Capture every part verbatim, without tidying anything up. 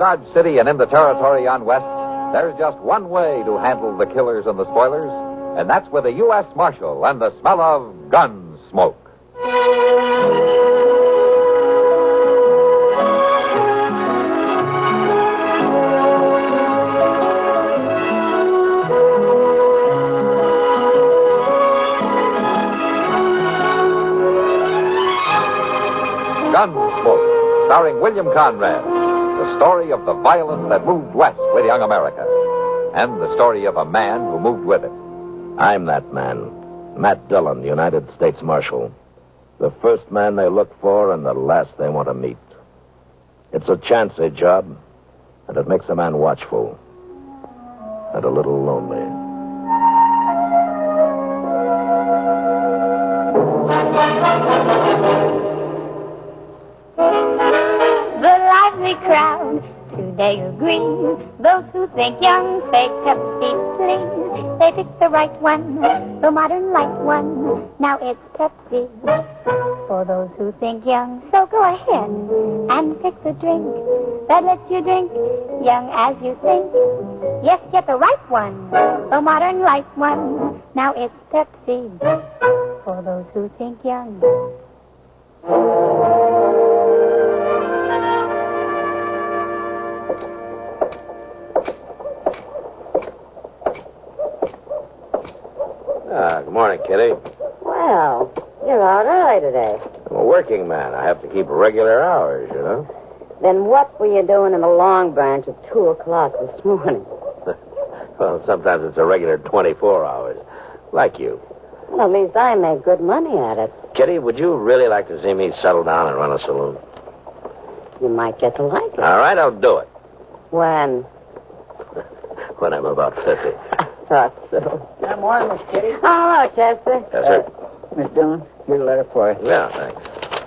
Dodge City and in the territory on West, there's just one way to handle the killers and the spoilers, and that's with a U S Marshal and the smell of gun smoke. Gunsmoke, starring William Conrad. The story of the violence that moved west with young America. And the story of a man who moved with it. I'm that man. Matt Dillon, United States Marshal. The first man they look for and the last they want to meet. It's a chancy job, and it makes a man watchful. And a little lonely. Crowd today agree. Those who think young fake Pepsi, please. They picked the right one, the modern light one. Now it's Pepsi. For those who think young, so go ahead and pick the drink that lets you drink young as you think. Yes, get the right one, the modern light one. Now it's Pepsi. For those who think young. Ah, good morning, Kitty. Well, you're out early today. I'm a working man. I have to keep regular hours, you know. Then what were you doing in the Long Branch at two o'clock this morning? Well, sometimes it's a regular twenty-four hours. Like you. Well, at least I make good money at it. Kitty, would you really like to see me settle down and run a saloon? You might get to like it. All right, I'll do it. When? When I'm about fifty. Thought so. Good morning, Miss Kitty. Oh, hello, Chester. Yes, sir. Uh, Miss Dillon, here's a letter for you. Yeah, thanks.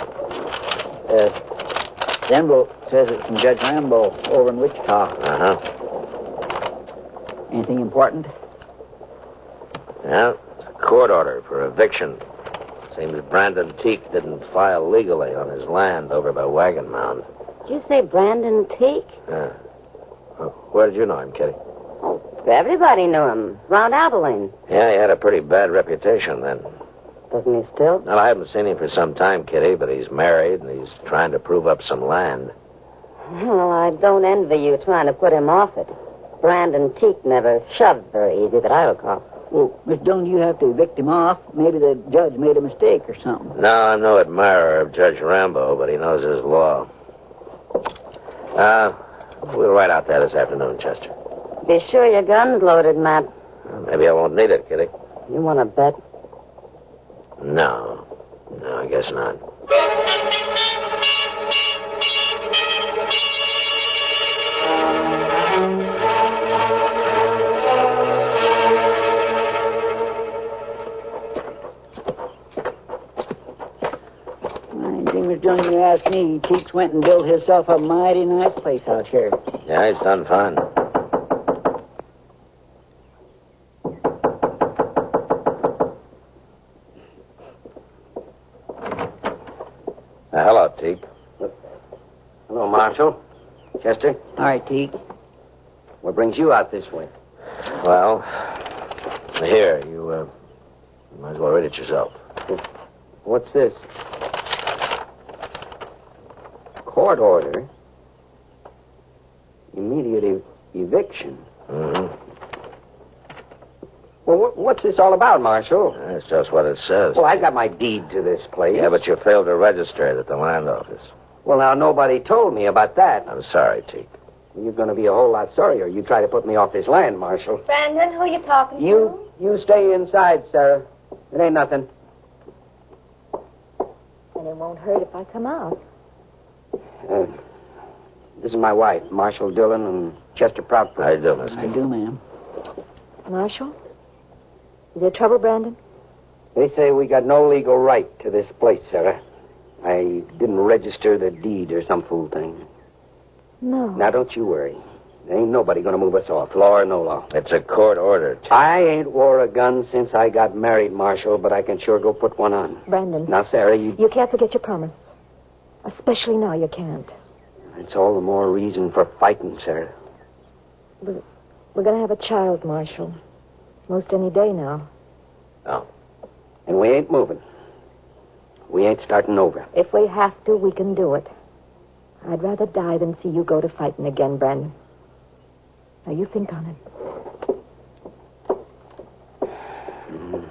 Uh, the envelope says it's from Judge Rambo over in Wichita. Uh-huh. Anything important? Yeah, it's a court order for eviction. Seems Brandon Teak didn't file legally on his land over by Wagon Mound. Did you say Brandon Teak? Yeah. Well, where did you know him, Kitty? Oh, everybody knew him. Round Abilene. Yeah, he had a pretty bad reputation then. Doesn't he still? Well, I haven't seen him for some time, Kitty, but he's married and he's trying to prove up some land. Well, I don't envy you trying to put him off it. Brandon Teak never shoved very easy that I recall. Well, Miss Dillon, you have to evict him off. Maybe the judge made a mistake or something. No, I'm no admirer of Judge Rambo, but he knows his law. Uh, we'll ride out there this afternoon, Chester. Be sure your gun's loaded, Matt. Well, maybe I won't need it, Kitty. You want to bet? No. No, I guess not. Miss Dillon, you asked me. Teeks went and built himself a mighty nice place out here. Yeah, he's done fine. Uh, hello, Teak. Hello, Marshal. Chester, All right, Teak. what brings you out this way? Well, here, you, uh, you might as well read it yourself. What's this? Court order? Immediate ev- eviction? Mm-hmm. Well, wh- what's this all about, Marshal? That's just what it says. Well, I've got my deed to this place. Yeah, but you failed to register it at the land office. Well, now, nobody told me about that. I'm sorry, Teak. You're going to be a whole lot sorrier. You try to put me off this land, Marshal. Brandon, who you talking to? You, you stay inside, Sarah. It ain't nothing. And it won't hurt if I come out. Uh, this is my wife, Marshal Dillon and Chester Proudfoot. How you doing, Miss I Teak? do, ma'am. Marshal? Is there trouble, Brandon? They say we got no legal right to this place, Sarah. I didn't register the deed or some fool thing. No. Now, don't you worry. There ain't nobody going to move us off, law or no law. It's a court order, Teak. I ain't wore a gun since I got married, Marshal, but I can sure go put one on. Brandon. Now, Sarah, you... You can't forget your promise. Especially now you can't. It's all the more reason for fighting, Sarah. We're, we're going to have a child, Marshal. Most any day now. Oh. And we ain't moving. We ain't starting over. If we have to, we can do it. I'd rather die than see you go to fighting again, Brandon. Now, you think on it. Mm.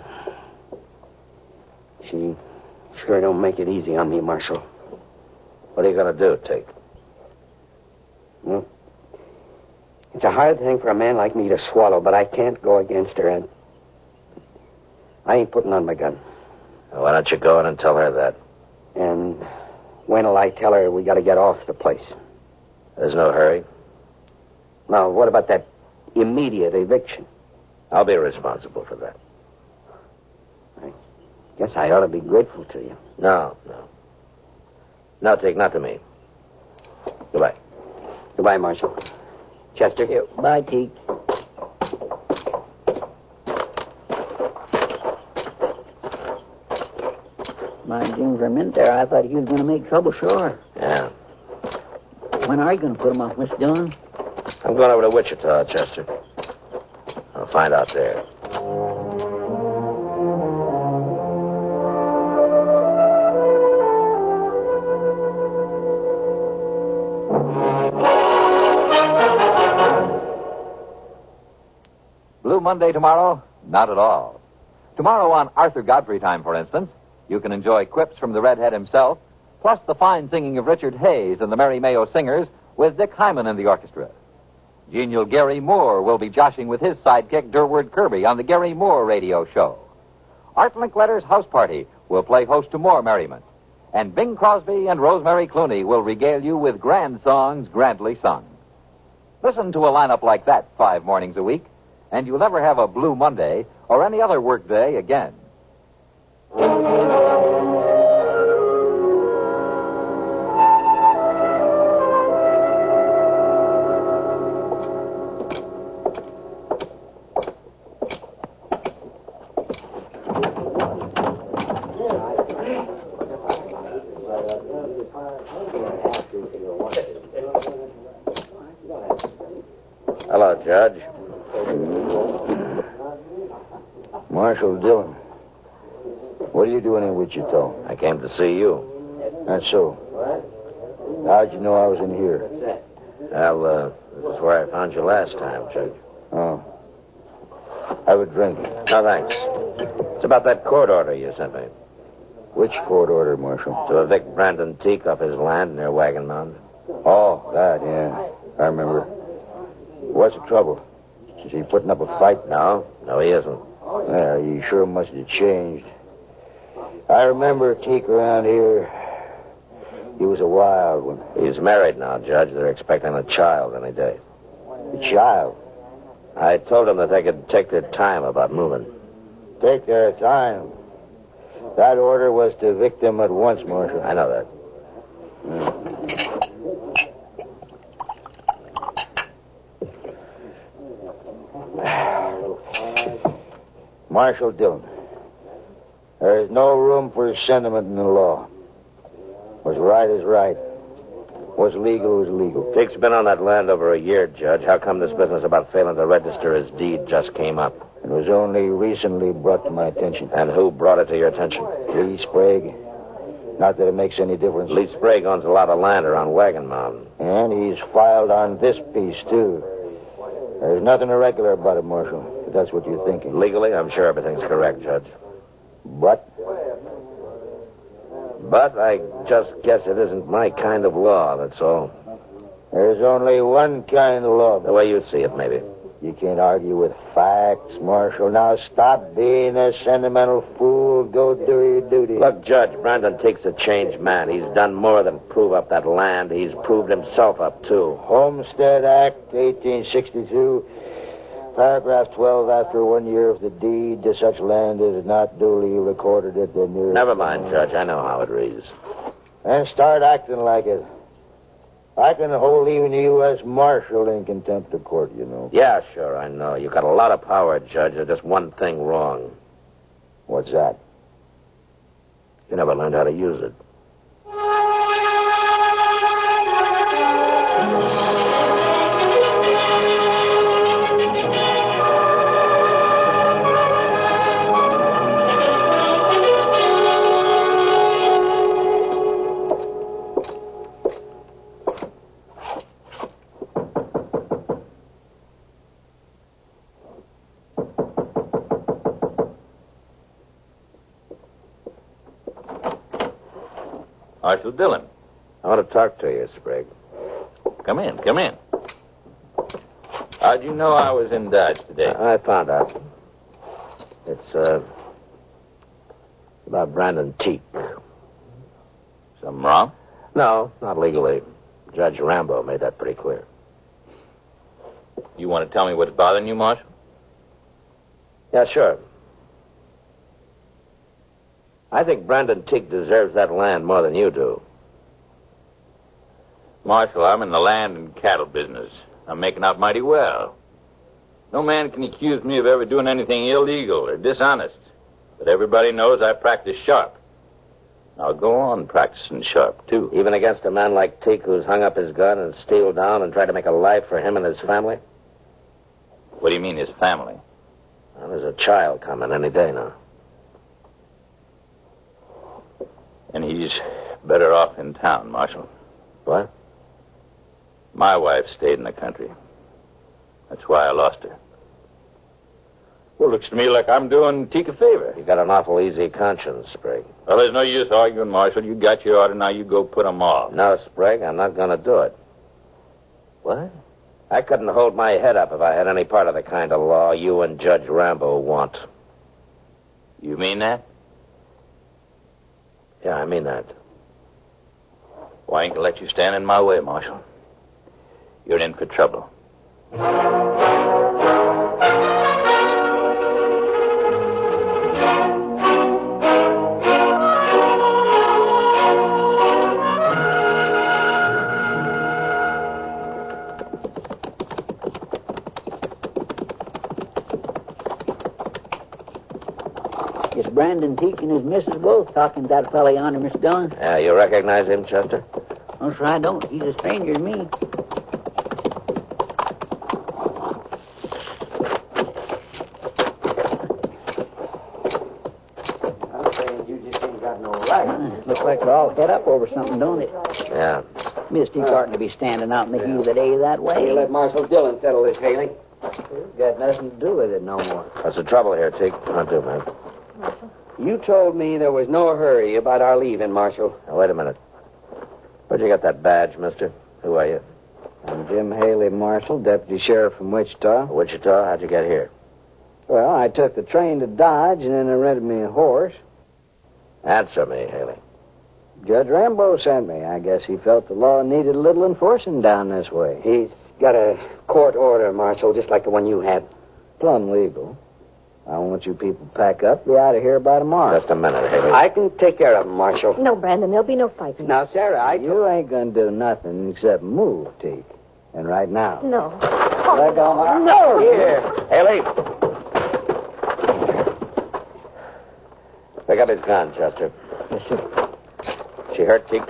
She sure don't make it easy on me, Marshal. What are you going to do, Teak? Well, it's a hard thing for a man like me to swallow, but I can't go against her, and I ain't putting on my gun. Why don't you go in and tell her that? And when'll I tell her we got to get off the place? There's no hurry. Now, what about that immediate eviction? I'll be responsible for that. I guess I ought to be grateful to you. No, no. No, Teak, not to me. Goodbye. Goodbye, Marshal. Chester. Here. Bye, Teak. Mind Jim, for a minute there, I thought he was going to make trouble, sure. Yeah. When are you going to put him off, Mister Dillon? I'm going over to Wichita, Chester. I'll find out there. Blue Monday tomorrow? Not at all. Tomorrow on Arthur Godfrey Time, for instance, you can enjoy quips from the redhead himself, plus the fine singing of Richard Hayes and the Merry Mayo Singers with Dick Hyman in the orchestra. Genial Gary Moore will be joshing with his sidekick Durward Kirby on the Gary Moore radio show. Art Linkletter's House Party will play host to more merriment. And Bing Crosby and Rosemary Clooney will regale you with grand songs grandly sung. Listen to a lineup like that five mornings a week, and you'll never have a Blue Monday or any other work day again. Hello, Judge. Marshal Dillon. What are you doing in Wichita? I came to see you. That's so. How'd you know I was in here? Well, uh, this is where I found you last time, Judge. Oh. Have a drink. No, thanks. It's about that court order you sent me. Which court order, Marshal? To evict Brandon Teak off his land near Wagon Mound. Oh, that, yeah. I remember. What's the trouble? Is he putting up a fight? No, no, he isn't. Well, he sure must have changed. I remember Teak around here. He was a wild one. He's married now, Judge. They're expecting a child any day. A child? I told them that they could take their time about moving. Take their time? That order was to evict them at once, Marshal. I know that. Hmm. Marshal Dillon, there is no room for sentiment in the law. What's right is right. What's legal is legal. Teak's been on that land over a year, Judge. How come this business about failing to register his deed just came up? It was only recently brought to my attention. And who brought it to your attention? Lee Sprague. Not that it makes any difference. Lee Sprague owns a lot of land around Wagon Mound. And he's filed on this piece, too. There's nothing irregular about it, Marshal. If that's what you're thinking. Legally, I'm sure everything's correct, Judge. But? But I just guess it isn't my kind of law, that's all. There's only one kind of law. The way you see it, maybe. You can't argue with facts, Marshal. Now stop being a sentimental fool. Go do your duty. Look, Judge, Brandon Teak's a changed man. He's done more than prove up that land. He's proved himself up, too. Homestead Act, eighteen sixty-two, paragraph twelve, after one year of the deed to such land is not duly recorded at the nearest... Never mind, Judge. I know how it reads. And start acting like it. I can hold even the U S Marshal in contempt of court, you know. Yeah, sure, I know. You got a lot of power, Judge. There's just one thing wrong. What's that? You never learned how to use it. Marshal Dillon. I want to talk to you, Sprague. Come in, come in. How'd you know I was in Dodge today? I found out. It's, uh, about Brandon Teak. Something wrong? No, not legally. Judge Rambo made that pretty clear. You want to tell me what's bothering you, Marshal? Yeah, sure. I think Brandon Teak deserves that land more than you do. Marshal, I'm in the land and cattle business. I'm making out mighty well. No man can accuse me of ever doing anything illegal or dishonest. But everybody knows I practice sharp. I'll go on practicing sharp, too. Even against a man like Teak who's hung up his gun and steeled down and tried to make a life for him and his family? What do you mean, his family? Well, there's a child coming any day now. And he's better off in town, Marshal. What? My wife stayed in the country. That's why I lost her. Well, looks to me like I'm doing Teak a favor. You got an awful easy conscience, Sprague. Well, there's no use arguing, Marshal. You got your order, now you go put 'em off. No, Sprague, I'm not going to do it. What? I couldn't hold my head up if I had any part of the kind of law you and Judge Rambo want. You mean that? Yeah, I mean that. Well, I ain't gonna let you stand in my way, Marshal. You're in for trouble. It's Brandon Teak and his missus both talking to that fella yonder, Mister Dillon. Yeah, you recognize him, Chester? No, sir, I don't. He's a stranger to me. I'm saying you just ain't got no right. Uh, looks like they're all head up over something, don't it? Yeah. Miss Teak oughtn't to be standing out in the heat of the day that way. You let Marshal Dillon settle this, Haley. Got nothing to do with it no more. What's the trouble here, Teak? What do, man? You told me there was no hurry about our leaving, Marshal. Now, wait a minute. Where'd you get that badge, mister? Who are you? I'm Jim Haley, Marshal, Deputy Sheriff from Wichita. Wichita? How'd you get here? Well, I took the train to Dodge, and then I rented me a horse. Answer me, Haley. Judge Rambo sent me. I guess he felt the law needed a little enforcing down this way. He's got a court order, Marshal, just like the one you had. Plumb legal. I want you people to pack up, be out of here by tomorrow. Just a minute, Haley. I can take care of him, Marshal. No, Brandon, there'll be no fighting. Now, Sarah, I... You ain't gonna do nothing except move, Teak. And right now. No. Let go, Mark. No. Here, Haley. Pick up his gun, Chester. Yes, sir. She hurt, Teak?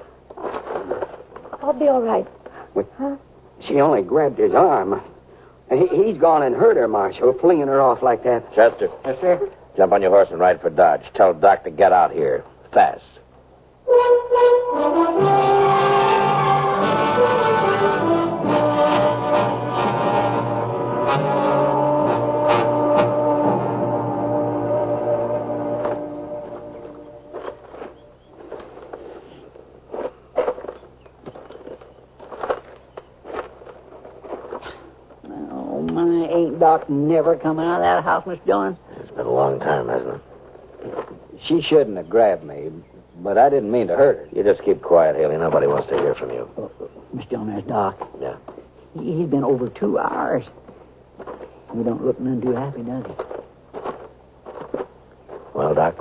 I'll be all right. What? Huh? She only grabbed his arm. He, he's gone and hurt her, Marshal, flinging her off like that. Chester. Yes, sir? Jump on your horse and ride for Dodge. Tell Doc to get out here. Fast. Oh, my, ain't Doc never come out of that house, Mister Dillon? It's been a long time, hasn't it? She shouldn't have grabbed me, but I didn't mean to hurt her. You just keep quiet, Haley. Nobody wants to hear from you. Oh, Mister Dillon, there's Doc. Yeah. He- He's been over two hours. He don't look none too happy, does he? Well, Doc?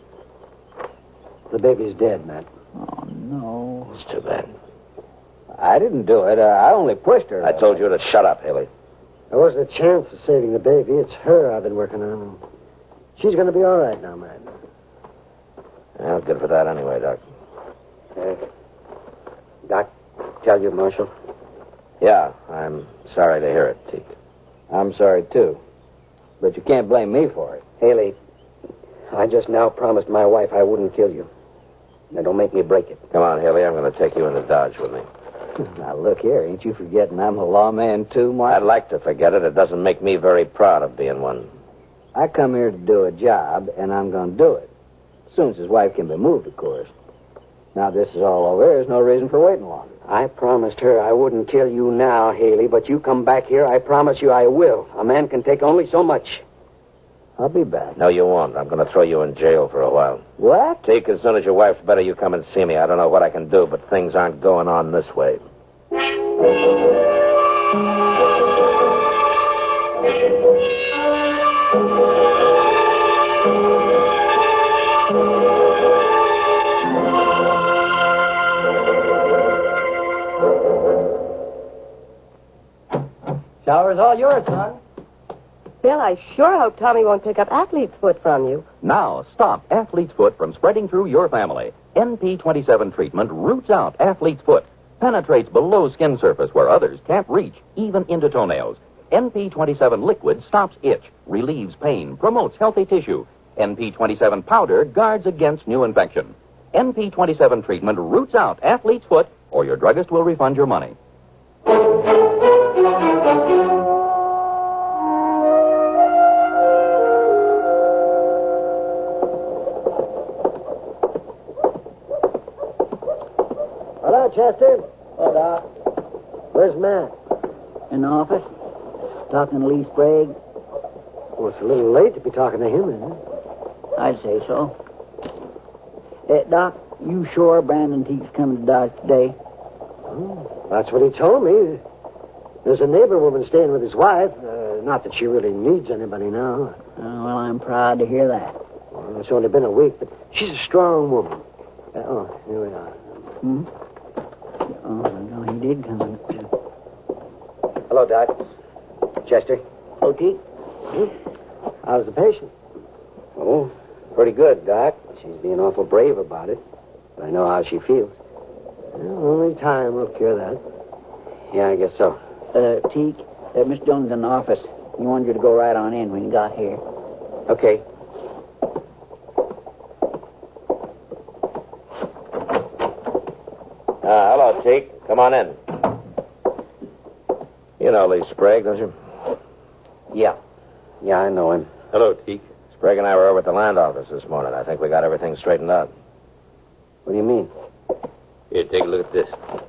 The baby's dead, Matt. Oh, no. It's too bad. I didn't do it. Uh, I only pushed her. I told you to shut up, Haley. There wasn't a chance of saving the baby. It's her I've been working on. She's going to be all right now, Matt. Well, good for that anyway, Doc. Uh, Doc, tell you, Marshal? Yeah, I'm sorry to hear it, Teak. I'm sorry, too. But you can't blame me for it. Haley, I just now promised my wife I wouldn't kill you. Now, don't make me break it. Come on, Haley. I'm going to take you into Dodge with me. Now, look here. Ain't you forgetting I'm a lawman, too, Mark? I'd like to forget it. It doesn't make me very proud of being one. I come here to do a job, and I'm going to do it. As soon as his wife can be moved, of course. Now this is all over. There's no reason for waiting long. I promised her I wouldn't kill you now, Haley, but you come back here, I promise you I will. A man can take only so much. I'll be back. No, you won't. I'm going to throw you in jail for a while. What? Take, as soon as your wife's better, you come and see me. I don't know what I can do, but things aren't going on this way. Shower's all yours, son. Bill, I sure hope Tommy won't pick up athlete's foot from you. Now, stop athlete's foot from spreading through your family. N P twenty-seven treatment roots out athlete's foot, penetrates below skin surface where others can't reach, even into toenails. N P twenty-seven liquid stops itch, relieves pain, promotes healthy tissue. N P twenty-seven powder guards against new infection. N P twenty-seven treatment roots out athlete's foot, or your druggist will refund your money. Hello, Chester. Oh, Doc. Where's Matt? In the office, talking to Lee Sprague. Well, it's a little late to be talking to him, isn't it? I'd say so. Uh, Doc, you sure Brandon Teague's coming to Dodge today? Oh, that's what he told me. There's a neighbor woman staying with his wife. Uh, not that she really needs anybody now. Uh, well, I'm proud to hear that. Well, it's only been a week, but she's a strong woman. Uh, oh, here we are. Hmm? Oh, no, he did come in. Hello, Doc. Chester. Oh, Pete. Hmm? How's the patient? Oh, pretty good, Doc. She's being awful brave about it. But I know how she feels. Well, only time will cure that. Yeah, I guess so. Uh, Teague, uh, Miss Jones is in the office. He wanted you to go right on in when you got here. Okay. Uh, hello, Teak. Come on in. You know Lee Sprague, don't you? Yeah. Yeah, I know him. Hello, Teak. Sprague and I were over at the land office this morning. I think we got everything straightened out. What do you mean? Here, take a look at this.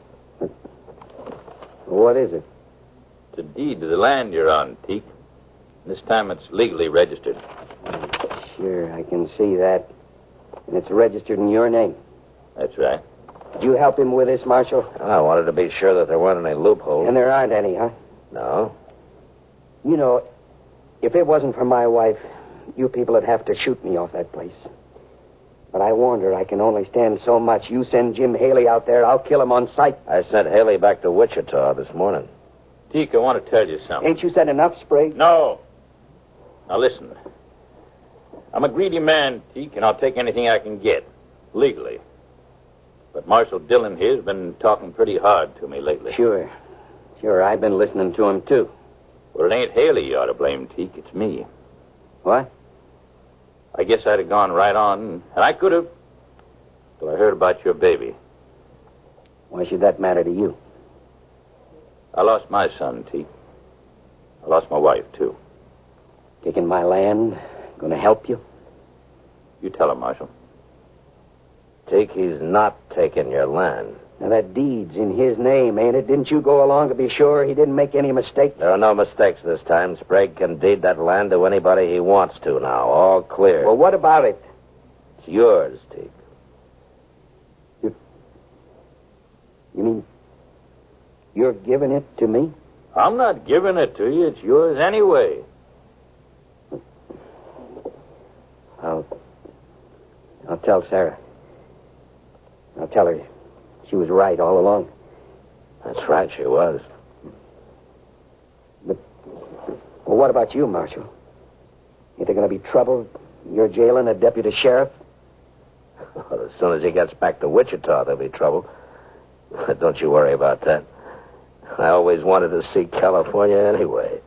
What is it? It's a deed to the land you're on, Teak. This time it's legally registered. Sure, I can see that. And it's registered in your name. That's right. Did you help him with this, Marshal? I wanted to be sure that there weren't any loopholes. And there aren't any, huh? No. You know, if it wasn't for my wife, you people would have to shoot me off that place. But I warned her I can only stand so much. You send Jim Haley out there, I'll kill him on sight. I sent Haley back to Wichita this morning. Teak, I want to tell you something. Ain't you said enough, Sprague? No. Now listen. I'm a greedy man, Teak, and I'll take anything I can get. Legally. But Marshal Dillon here's been talking pretty hard to me lately. Sure. Sure, I've been listening to him, too. Well, it ain't Haley you ought to blame, Teak. It's me. What? I guess I'd have gone right on, and I could have, till I heard about your baby. Why should that matter to you? I lost my son, Teak. I lost my wife, too. Taking my land, gonna help you? You tell him, Marshal. Teak, he's not taking your land. Now, that deed's in his name, ain't it? Didn't you go along to be sure he didn't make any mistakes? There are no mistakes this time. Sprague can deed that land to anybody he wants to now. All clear. Well, what about it? It's yours, Teak. You, you mean you're giving it to me? I'm not giving it to you. It's yours anyway. I'll, I'll tell Sarah. I'll tell her she was right all along. That's right, she was. But, well, what about you, Marshal? Ain't there going to be trouble? You're jailing a deputy sheriff? Well, as soon as he gets back to Wichita, there'll be trouble. Don't you worry about that. I always wanted to see California anyway.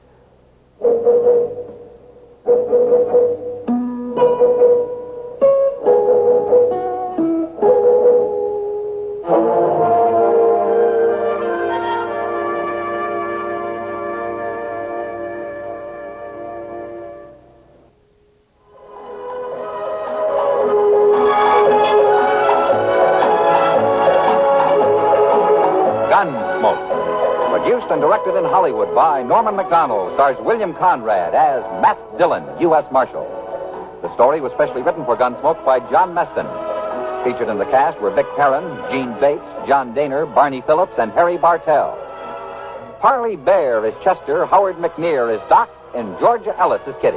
directed in Hollywood by Norman Macdonald, stars William Conrad as Matt Dillon, U S Marshal. The story was specially written for Gunsmoke by John Meston. Featured in the cast were Vic Perrin, Gene Bates, John Daner, Barney Phillips, and Harry Bartell. Parley Bear is Chester, Howard McNear is Doc, and Georgia Ellis is Kitty.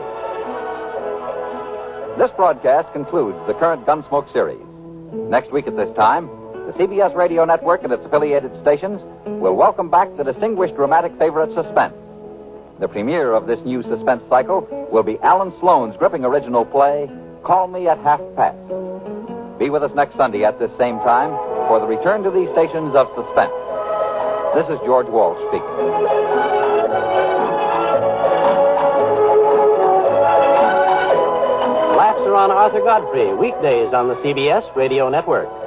This broadcast concludes the current Gunsmoke series. Next week at this time, the C B S Radio Network and its affiliated stations will welcome back the distinguished dramatic favorite Suspense. The premiere of this new suspense cycle will be Alan Sloan's gripping original play, Call Me at Half Past. Be with us next Sunday at this same time for the return to these stations of Suspense. This is George Walsh speaking. Laughs are on Arthur Godfrey, weekdays on the C B S Radio Network.